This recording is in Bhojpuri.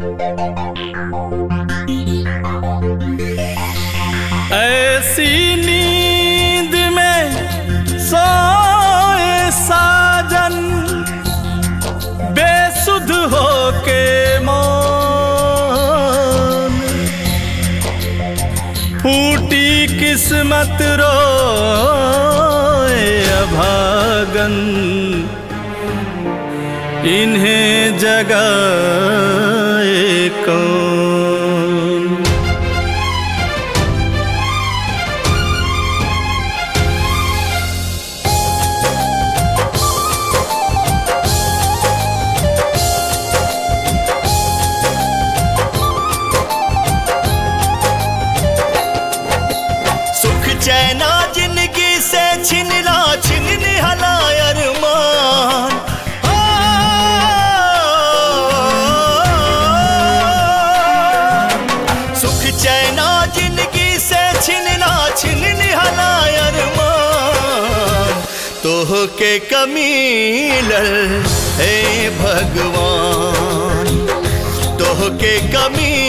ऐसी नींद में सोए साजन बेसुध होके मौन, फूटी किस्मत रोए अभागन, इन्हें जगाए कौन। चैना जिंदगी से छिनला छिन निहला अरमान, सुख चैना जिंदगी से छिनला छिन निहला अरमान, तोह के कमीलल हे भगवान, तोह के कमी